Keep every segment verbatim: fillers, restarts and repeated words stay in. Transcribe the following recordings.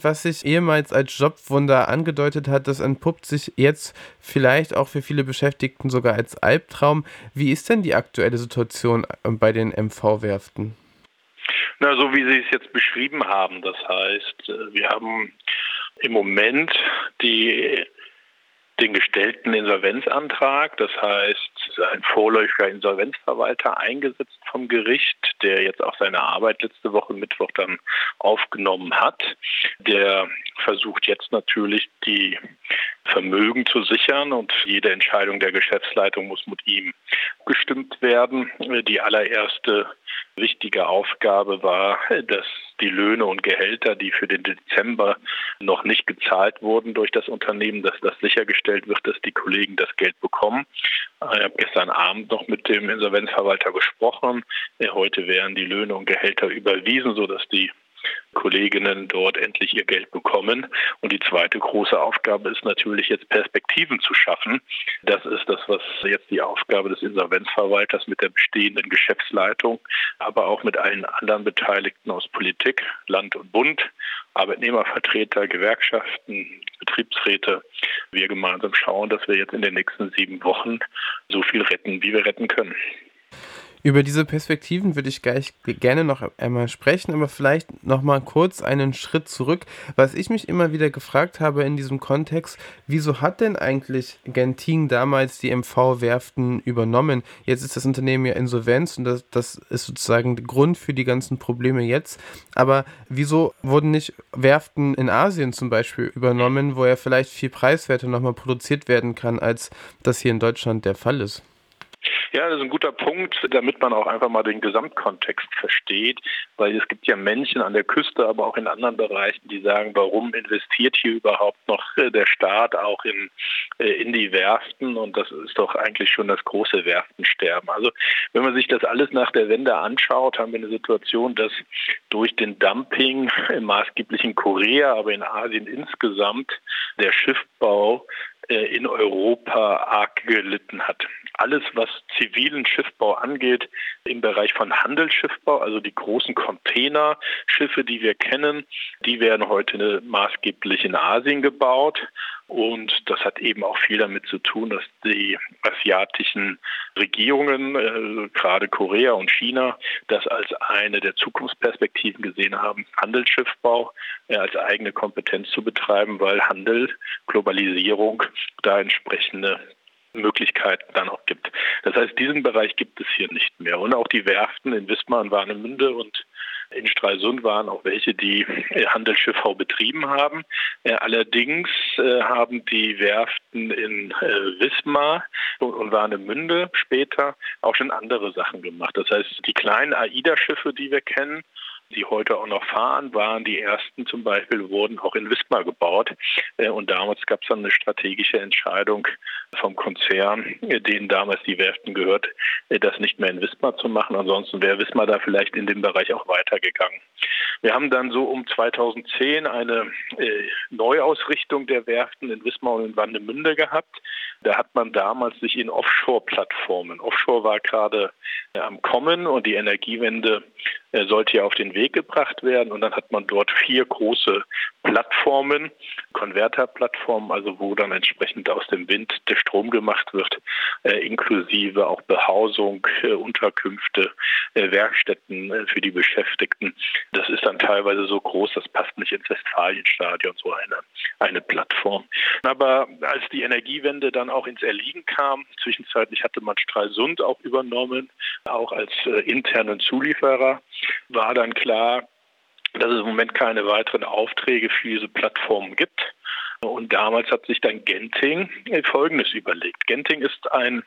Was sich ehemals als Jobwunder angedeutet hat, das entpuppt sich jetzt vielleicht auch für viele Beschäftigten sogar als Albtraum. Wie ist denn die aktuelle Situation bei den M V-Werften? Na, so wie Sie es jetzt beschrieben haben, das heißt, wir haben im Moment die den gestellten Insolvenzantrag, das heißt ein vorläufiger Insolvenzverwalter eingesetzt vom Gericht, der jetzt auch seine Arbeit letzte Woche Mittwoch dann aufgenommen hat. Der versucht jetzt natürlich die Vermögen zu sichern und jede Entscheidung der Geschäftsleitung muss mit ihm abgestimmt werden. Die allererste wichtige Aufgabe war, dass die Löhne und Gehälter, die für den Dezember noch nicht gezahlt wurden durch das Unternehmen, dass das sichergestellt wird, dass die Kollegen das Geld bekommen. Ich habe gestern Abend noch mit dem Insolvenzverwalter gesprochen. Heute werden die Löhne und Gehälter überwiesen, sodass die Kolleginnen dort endlich ihr Geld bekommen. Und die zweite große Aufgabe ist natürlich jetzt Perspektiven zu schaffen. Das ist das, was jetzt die Aufgabe des Insolvenzverwalters mit der bestehenden Geschäftsleitung, aber auch mit allen anderen Beteiligten aus Politik, Land und Bund, Arbeitnehmervertreter, Gewerkschaften, Betriebsräte, wir gemeinsam schauen, dass wir jetzt in den nächsten sieben Wochen so viel retten, wie wir retten können. Über diese Perspektiven würde ich gleich gerne noch einmal sprechen, aber vielleicht noch mal kurz einen Schritt zurück. Was ich mich immer wieder gefragt habe in diesem Kontext, wieso hat denn eigentlich Genting damals die M V-Werften übernommen? Jetzt ist das Unternehmen ja Insolvenz und das, das ist sozusagen der Grund für die ganzen Probleme jetzt. Aber wieso wurden nicht Werften in Asien zum Beispiel übernommen, wo ja vielleicht viel preiswerter nochmal produziert werden kann, als das hier in Deutschland der Fall ist? Ja, das ist ein guter Punkt, damit man auch einfach mal den Gesamtkontext versteht, weil es gibt ja Menschen an der Küste, aber auch in anderen Bereichen, die sagen, warum investiert hier überhaupt noch der Staat auch in, in die Werften? Und das ist doch eigentlich schon das große Werftensterben. Also wenn man sich das alles nach der Wende anschaut, haben wir eine Situation, dass durch den Dumping maßgeblich in Korea, aber in Asien insgesamt der Schiffbau in Europa arg gelitten hat. Alles, was zivilen Schiffbau angeht, im Bereich von Handelsschiffbau, also die großen Containerschiffe, die wir kennen, die werden heute maßgeblich in Asien gebaut. Und das hat eben auch viel damit zu tun, dass die asiatischen Regierungen, äh, gerade Korea und China, das als eine der Zukunftsperspektiven gesehen haben, Handelsschiffbau äh, als eigene Kompetenz zu betreiben, weil Handel, Globalisierung da entsprechende Möglichkeiten dann auch gibt. Das heißt, diesen Bereich gibt es hier nicht mehr. Und auch die Werften in Wismar und Warnemünde und in Stralsund waren auch welche, die Handelsschiffbau betrieben haben. Allerdings haben die Werften in Wismar und Warnemünde später auch schon andere Sachen gemacht. Das heißt, die kleinen AIDA-Schiffe, die wir kennen, die heute auch noch fahren, waren die ersten zum Beispiel, wurden auch in Wismar gebaut. Und damals gab es dann eine strategische Entscheidung vom Konzern, denen damals die Werften gehört, das nicht mehr in Wismar zu machen. Ansonsten wäre Wismar da vielleicht in dem Bereich auch weitergegangen. Wir haben dann so um zweitausendzehn eine äh, Neuausrichtung der Werften in Wismar und in Warnemünde gehabt. Da hat man damals sich in Offshore-Plattformen, Offshore war gerade äh, am Kommen und die Energiewende äh, sollte ja auf den Weg gebracht werden. Und dann hat man dort vier große Plattformen, Konverterplattformen, also wo dann entsprechend aus dem Wind der Strom gemacht wird, äh, inklusive auch Behausung, äh, Unterkünfte, äh, Werkstätten äh, für die Beschäftigten. Das ist dann teilweise so groß, das passt nicht ins Westfalenstadion, so eine, eine Plattform. Aber als die Energiewende dann auch ins Erliegen kam, zwischenzeitlich hatte man Stralsund auch übernommen, auch als äh, internen Zulieferer, war dann klar, dass es im Moment keine weiteren Aufträge für diese Plattformen gibt. Und damals hat sich dann Genting Folgendes überlegt. Genting ist ein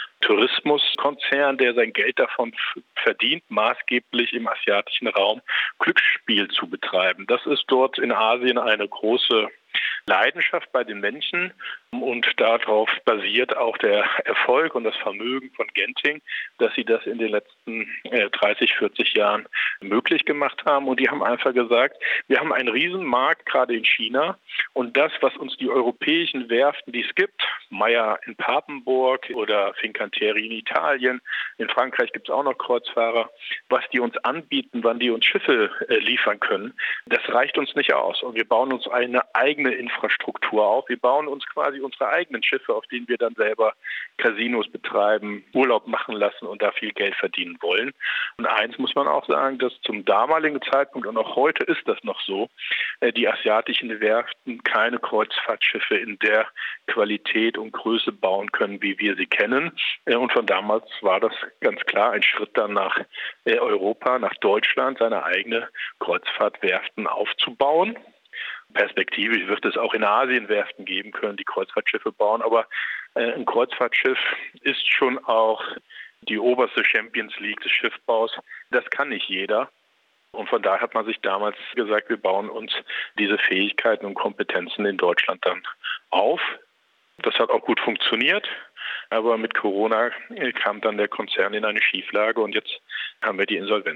Tourismuskonzern, der sein Geld davon verdient, maßgeblich im asiatischen Raum Glücksspiel zu betreiben. Das ist dort in Asien eine große Leidenschaft bei den Menschen und darauf basiert auch der Erfolg und das Vermögen von Genting, dass sie das in den letzten äh, dreißig, vierzig Jahren möglich gemacht haben. Und die haben einfach gesagt, wir haben einen Riesenmarkt, gerade in China, und das, was uns die europäischen Werften, die es gibt, Meyer in Papenburg oder Fincantieri in Italien, in Frankreich gibt es auch noch Kreuzfahrer, was die uns anbieten, wann die uns Schiffe äh, liefern können, das reicht uns nicht aus. Und wir bauen uns eine eigene Infrastruktur auf. Wir bauen uns quasi unsere eigenen Schiffe, auf denen wir dann selber Casinos betreiben, Urlaub machen lassen und da viel Geld verdienen wollen. Und eins muss man auch sagen, dass zum damaligen Zeitpunkt und auch heute ist das noch so, äh, die asiatischen Werften keine Kreuzfahrtschiffe in der Qualität und Größe bauen können, wie wir sie kennen. Äh, und von damals war das ganz klar ein Schritt dann nach äh, Europa, nach Deutschland, seine eigene Kreuzfahrtwerften aufzubauen. Perspektivisch wird es auch in Asien Werften geben können, die Kreuzfahrtschiffe bauen, aber äh, ein Kreuzfahrtschiff ist schon auch die oberste Champions League des Schiffbaus. Das kann nicht jeder. Und von daher hat man sich damals gesagt, wir bauen uns diese Fähigkeiten und Kompetenzen in Deutschland dann auf. Das hat auch gut funktioniert, aber mit Corona kam dann der Konzern in eine Schieflage und jetzt haben wir die Insolvenz.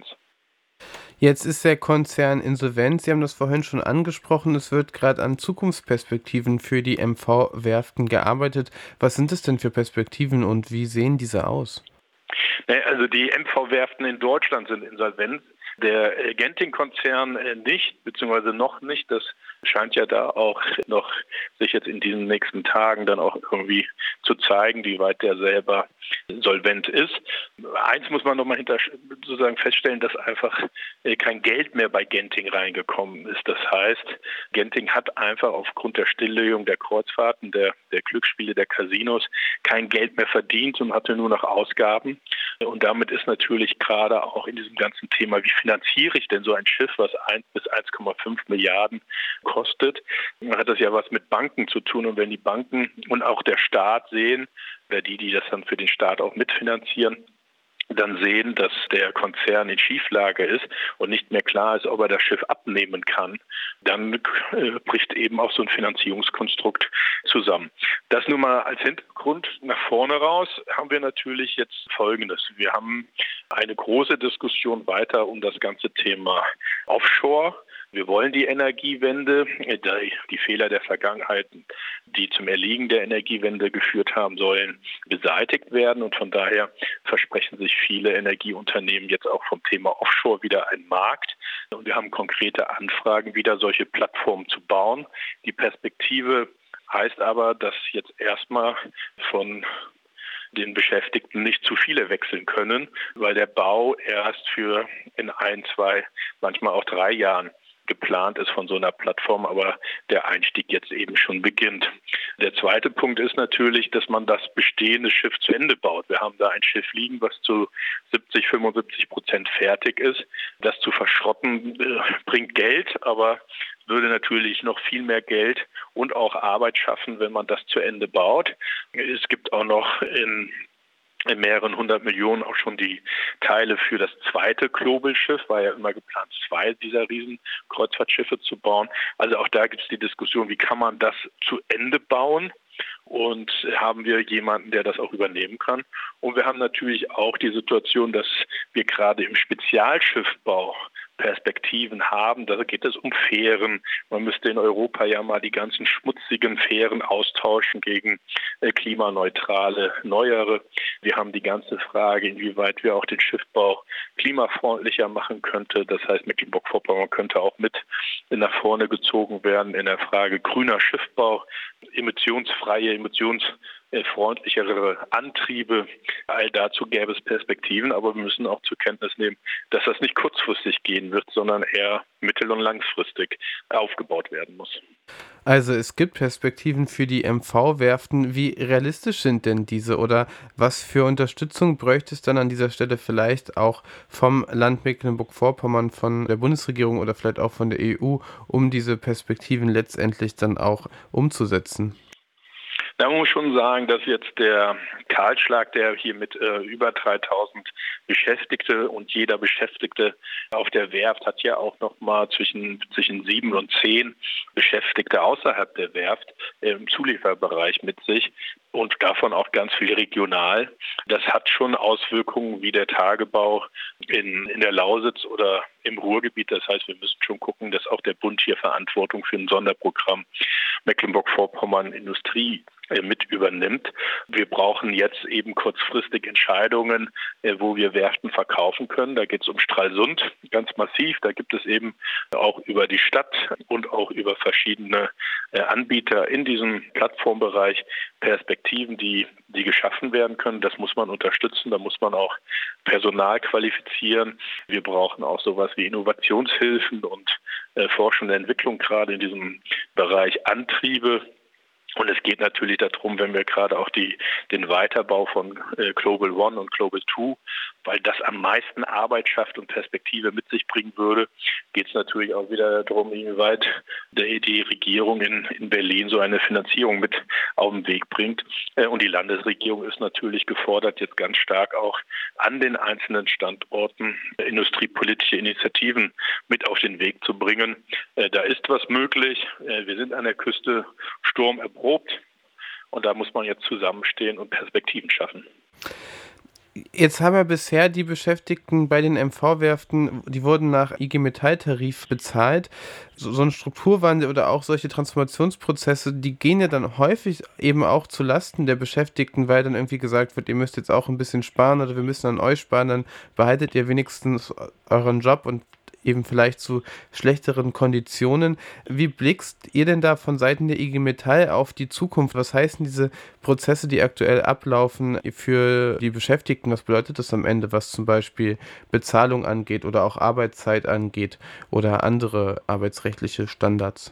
Jetzt ist der Konzern insolvent. Sie haben das vorhin schon angesprochen. Es wird gerade an Zukunftsperspektiven für die M V-Werften gearbeitet. Was sind es denn für Perspektiven und wie sehen diese aus? Also die M V-Werften in Deutschland sind insolvent. Der Genting-Konzern nicht, beziehungsweise noch nicht. Das scheint ja da auch noch sich jetzt in diesen nächsten Tagen dann auch irgendwie zu zeigen, wie weit der selber solvent ist. Eins muss man nochmal hinter sozusagen feststellen, dass einfach kein Geld mehr bei Genting reingekommen ist. Das heißt, Genting hat einfach aufgrund der Stilllegung der Kreuzfahrten, der, der Glücksspiele, der Casinos kein Geld mehr verdient und hatte nur noch Ausgaben. Und damit ist natürlich gerade auch in diesem ganzen Thema, wie finanziere ich denn so ein Schiff, was eins bis eins Komma fünf Milliarden kostet, hat das ja was mit Banken zu tun. Und wenn die Banken und auch der Staat sehen, oder die, die das dann für den Staat auch mitfinanzieren, dann sehen, dass der Konzern in Schieflage ist und nicht mehr klar ist, ob er das Schiff abnehmen kann, dann äh, bricht eben auch so ein Finanzierungskonstrukt zusammen. Das nur mal als Hintergrund. Nach vorne raus haben wir natürlich jetzt Folgendes. Wir haben eine große Diskussion weiter um das ganze Thema Offshore. Wir wollen die Energiewende, die Fehler der Vergangenheit, die zum Erliegen der Energiewende geführt haben, sollen beseitigt werden. Und von daher versprechen sich viele Energieunternehmen jetzt auch vom Thema Offshore wieder einen Markt. Und wir haben konkrete Anfragen, wieder solche Plattformen zu bauen. Die Perspektive heißt aber, dass jetzt erstmal von den Beschäftigten nicht zu viele wechseln können, weil der Bau erst für in ein, zwei, manchmal auch drei Jahren geplant ist von so einer Plattform, aber der Einstieg jetzt eben schon beginnt. Der zweite Punkt ist natürlich, dass man das bestehende Schiff zu Ende baut. Wir haben da ein Schiff liegen, was zu siebzig, fünfundsiebzig Prozent fertig ist. Das zu verschrotten äh, bringt Geld, aber würde natürlich noch viel mehr Geld und auch Arbeit schaffen, wenn man das zu Ende baut. Es gibt auch noch in in mehreren hundert Millionen auch schon die Teile für das zweite Global-Schiff, war ja immer geplant, zwei dieser riesen Kreuzfahrtschiffe zu bauen. Also auch da gibt es die Diskussion, wie kann man das zu Ende bauen? Und haben wir jemanden, der das auch übernehmen kann? Und wir haben natürlich auch die Situation, dass wir gerade im Spezialschiffbau Perspektiven haben. Da geht es um Fähren. Man müsste in Europa ja mal die ganzen schmutzigen Fähren austauschen gegen äh, klimaneutrale, neuere. Wir haben die ganze Frage, inwieweit wir auch den Schiffbau klimafreundlicher machen könnte. Das heißt, Mecklenburg-Vorpommern könnte auch mit nach vorne gezogen werden in der Frage grüner Schiffbau, emissionsfreie, emissionsfreundlichere Antriebe. All dazu gäbe es Perspektiven, aber wir müssen auch zur Kenntnis nehmen, dass das nicht kurzfristig gehen wird, sondern eher mittel- und langfristig aufgebaut werden muss. Also es gibt Perspektiven für die M V-Werften. Wie realistisch sind denn diese oder was für Unterstützung bräuchte es dann an dieser Stelle vielleicht auch vom Land Mecklenburg-Vorpommern, von der Bundesregierung oder vielleicht auch von der E U, um diese Perspektiven letztendlich dann auch umzusetzen? Da muss ich schon sagen, dass jetzt der Kahlschlag, der hier mit äh, über dreitausend Beschäftigte und jeder Beschäftigte auf der Werft hat ja auch noch mal zwischen, zwischen sieben und zehn Beschäftigte außerhalb der Werft im Zulieferbereich mit sich und davon auch ganz viel regional. Das hat schon Auswirkungen wie der Tagebau in, in der Lausitz oder im Ruhrgebiet. Das heißt, wir müssen schon gucken, dass auch der Bund hier Verantwortung für ein Sonderprogramm Mecklenburg-Vorpommern Industrie mit übernimmt. Wir brauchen jetzt eben kurzfristig Entscheidungen, wo wir Werften verkaufen können. Da geht es um Stralsund ganz massiv. Da gibt es eben auch über die Stadt und auch über verschiedene Anbieter in diesem Plattformbereich Perspektiven, die, die geschaffen werden können. Das muss man unterstützen. Da muss man auch Personal qualifizieren. Wir brauchen auch sowas wie Innovationshilfen und äh, Forschung und Entwicklung gerade in diesem Bereich Antriebe. Und es geht natürlich darum, wenn wir gerade auch die, den Weiterbau von äh, Global One und Global Two, weil das am meisten Arbeit schafft und Perspektive mit sich bringen würde, geht es natürlich auch wieder darum, inwieweit die, die Regierung in, in Berlin so eine Finanzierung mit auf den Weg bringt. Äh, und die Landesregierung ist natürlich gefordert, jetzt ganz stark auch an den einzelnen Standorten äh, industriepolitische Initiativen mit auf den Weg zu bringen. Äh, da ist was möglich. Äh, wir sind an der Küste sturmerprobt. Und da muss man jetzt zusammenstehen und Perspektiven schaffen. Jetzt haben ja bisher die Beschäftigten bei den M V-Werften, die wurden nach I G Metall-Tarif bezahlt. So, so ein Strukturwandel oder auch solche Transformationsprozesse, die gehen ja dann häufig eben auch zu Lasten der Beschäftigten, weil dann irgendwie gesagt wird, ihr müsst jetzt auch ein bisschen sparen oder wir müssen an euch sparen, dann behaltet ihr wenigstens euren Job und eben vielleicht zu schlechteren Konditionen. Wie blickst ihr denn da von Seiten der I G Metall auf die Zukunft? Was heißen diese Prozesse, die aktuell ablaufen für die Beschäftigten? Was bedeutet das am Ende, was zum Beispiel Bezahlung angeht oder auch Arbeitszeit angeht oder andere arbeitsrechtliche Standards?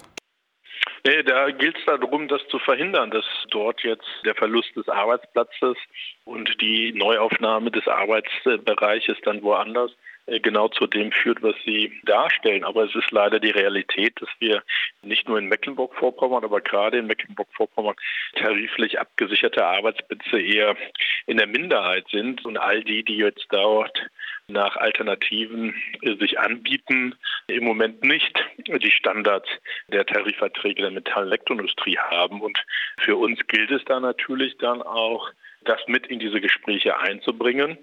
Nee, da gilt es darum, das zu verhindern, dass dort jetzt der Verlust des Arbeitsplatzes und die Neuaufnahme des Arbeitsbereiches dann woanders genau zu dem führt, was Sie darstellen. Aber es ist leider die Realität, dass wir nicht nur in Mecklenburg-Vorpommern, aber gerade in Mecklenburg-Vorpommern tariflich abgesicherte Arbeitsplätze eher in der Minderheit sind. Und all die, die jetzt dort nach Alternativen sich anbieten, im Moment nicht die Standards der Tarifverträge der Metall- und Elektroindustrie haben. Und für uns gilt es da natürlich dann auch, das mit in diese Gespräche einzubringen.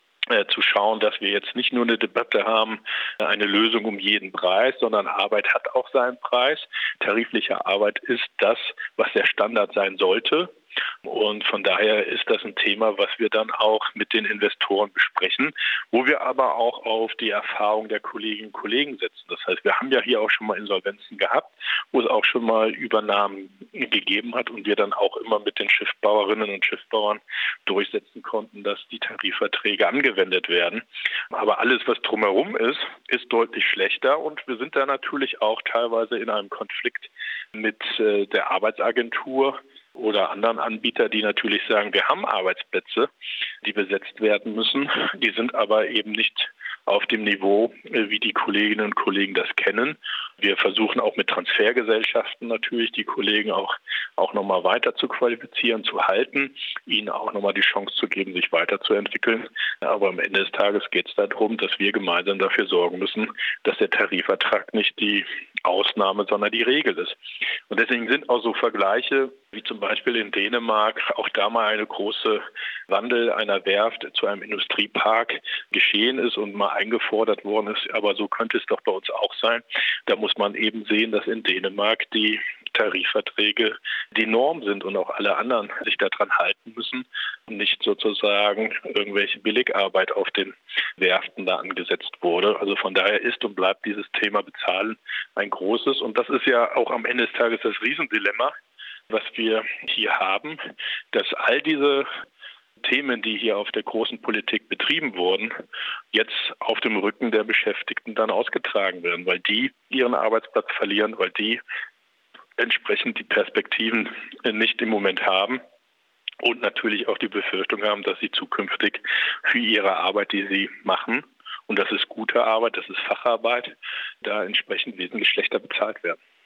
Zu schauen, dass wir jetzt nicht nur eine Debatte haben, eine Lösung um jeden Preis, sondern Arbeit hat auch seinen Preis. Tarifliche Arbeit ist das, was der Standard sein sollte. Und von daher ist das ein Thema, was wir dann auch mit den Investoren besprechen, wo wir aber auch auf die Erfahrung der Kolleginnen und Kollegen setzen. Das heißt, wir haben ja hier auch schon mal Insolvenzen gehabt, wo es auch schon mal Übernahmen gegeben hat und wir dann auch immer mit den Schiffbauerinnen und Schiffbauern durchsetzen konnten, dass die Tarifverträge angewendet werden. Aber alles, was drumherum ist, ist deutlich schlechter und wir sind da natürlich auch teilweise in einem Konflikt mit äh, der Arbeitsagentur oder anderen Anbieter, die natürlich sagen, wir haben Arbeitsplätze, die besetzt werden müssen. Die sind aber eben nicht auf dem Niveau, wie die Kolleginnen und Kollegen das kennen. Wir versuchen auch mit Transfergesellschaften natürlich die Kollegen auch, auch nochmal weiter zu qualifizieren, zu halten, ihnen auch nochmal die Chance zu geben, sich weiterzuentwickeln. Aber am Ende des Tages geht es darum, dass wir gemeinsam dafür sorgen müssen, dass der Tarifvertrag nicht die Ausnahme, sondern die Regel ist. Und deswegen sind auch so Vergleiche, wie zum Beispiel in Dänemark, auch da mal eine große Wandel einer Werft zu einem Industriepark geschehen ist und mal eingefordert worden ist. Aber so könnte es doch bei uns auch sein. Da muss man eben sehen, dass in Dänemark die Tarifverträge die Norm sind und auch alle anderen sich daran halten müssen und nicht sozusagen irgendwelche Billigarbeit auf den Werften da angesetzt wurde. Also von daher ist und bleibt dieses Thema Bezahlen ein großes. Und das ist ja auch am Ende des Tages das Riesendilemma, was wir hier haben, dass all diese Themen, die hier auf der großen Politik betrieben wurden, jetzt auf dem Rücken der Beschäftigten dann ausgetragen werden, weil die ihren Arbeitsplatz verlieren, weil die entsprechend die Perspektiven nicht im Moment haben und natürlich auch die Befürchtung haben, dass sie zukünftig für ihre Arbeit, die sie machen, und das ist gute Arbeit, das ist Facharbeit, da entsprechend wesentlich schlechter bezahlt werden.